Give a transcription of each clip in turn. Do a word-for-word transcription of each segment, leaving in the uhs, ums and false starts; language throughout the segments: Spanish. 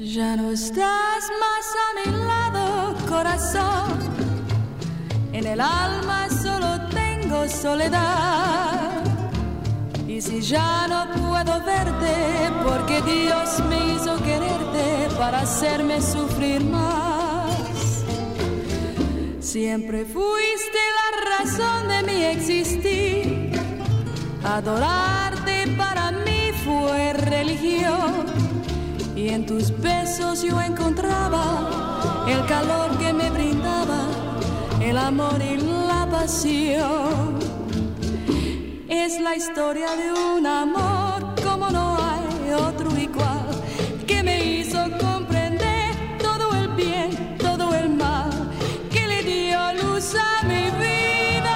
Ya no estás más a mi lado, corazón. En el alma solo tengo soledad. Y si ya no puedo verte, porque Dios me hizo quererte para hacerme sufrir más. Siempre fuiste la razón de mi existir. Adorarte para mí fue religión. Y en tus besos yo encontraba el calor que me brindaba, el amor y la pasión. Es la historia de un amor como no hay otro igual, que me hizo comprender todo el bien, todo el mal, que le dio luz a mi vida,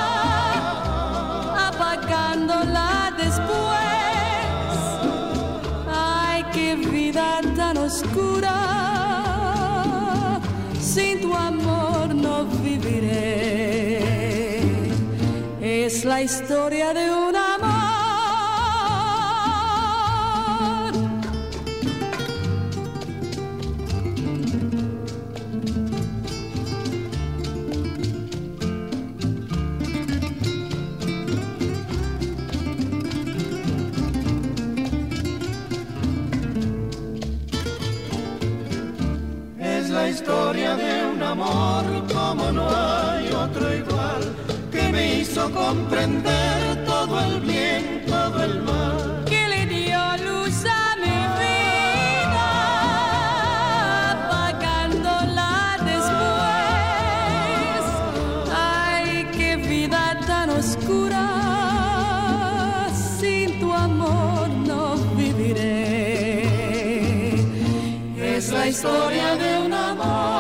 apagándola después. Ay, qué vida tan oscura, sin tu amor no viviré. Es la historia de un amor. Es la historia de un amor como no hay otro igual, que me hizo comprender todo el bien, todo el mal, que le dio luz a mi vida, apagándola después. Ay, qué vida tan oscura, sin tu amor no viviré. Es la historia de un amor